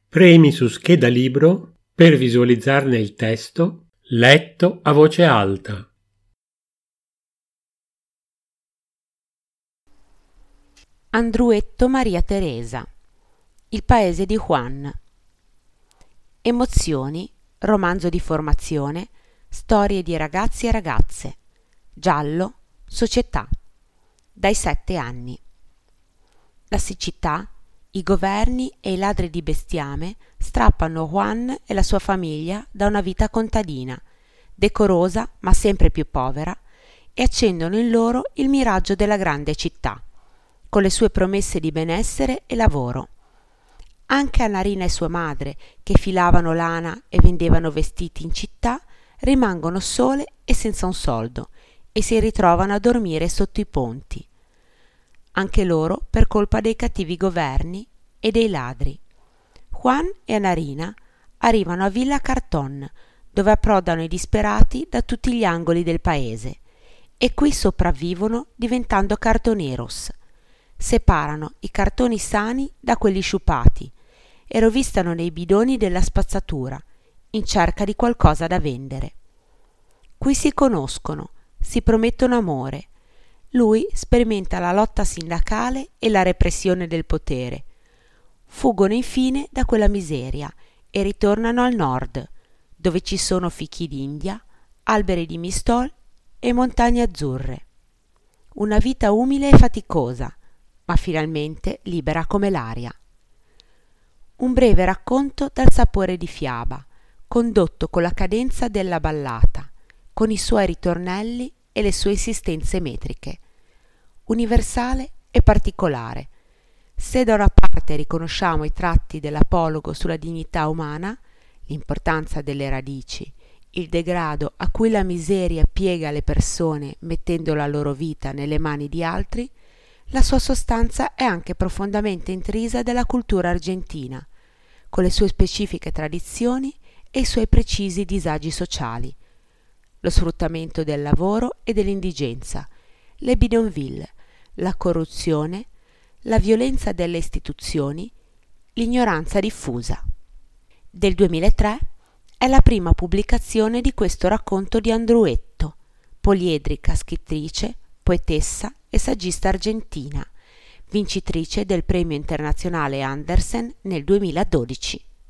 Premi su scheda libro per visualizzarne il testo letto a voce alta. Andruetto Maria Teresa. Il paese di Juan. Emozioni, romanzo di formazione, storie di ragazzi e ragazze. Giallo, società. Dai 7 anni. La siccità, i governi e i ladri di bestiame strappano Juan e la sua famiglia da una vita contadina, decorosa ma sempre più povera, e accendono in loro il miraggio della grande città, con le sue promesse di benessere e lavoro. Anche Annarina e sua madre, che filavano lana e vendevano vestiti in città, rimangono sole e senza un soldo e si ritrovano a dormire sotto i ponti. Anche loro per colpa dei cattivi governi e dei ladri. Juan e Annarina arrivano a Villa Carton, dove approdano i disperati da tutti gli angoli del paese, e qui sopravvivono diventando cartoneros. Separano i cartoni sani da quelli sciupati e rovistano nei bidoni della spazzatura in cerca di qualcosa da vendere. Qui si conoscono, si promettono amore. Lui sperimenta la lotta sindacale e la repressione del potere. Fuggono infine da quella miseria e ritornano al nord, dove ci sono fichi d'India, alberi di mistol e montagne azzurre. Una vita umile e faticosa, ma finalmente libera come l'aria. Un breve racconto dal sapore di fiaba, condotto con la cadenza della ballata, con i suoi ritornelli e le sue insistenze metriche. Universale e particolare. Se da una parte riconosciamo i tratti dell'apologo sulla dignità umana, l'importanza delle radici, il degrado a cui la miseria piega le persone mettendo la loro vita nelle mani di altri, la sua sostanza è anche profondamente intrisa della cultura argentina, con le sue specifiche tradizioni e i suoi precisi disagi sociali. Lo sfruttamento del lavoro e dell'indigenza, le bidonville, la corruzione, la violenza delle istituzioni, l'ignoranza diffusa. Del 2003 è la prima pubblicazione di questo racconto di Andruetto, poliedrica scrittrice, poetessa e saggista argentina, vincitrice del Premio Internazionale Andersen nel 2012.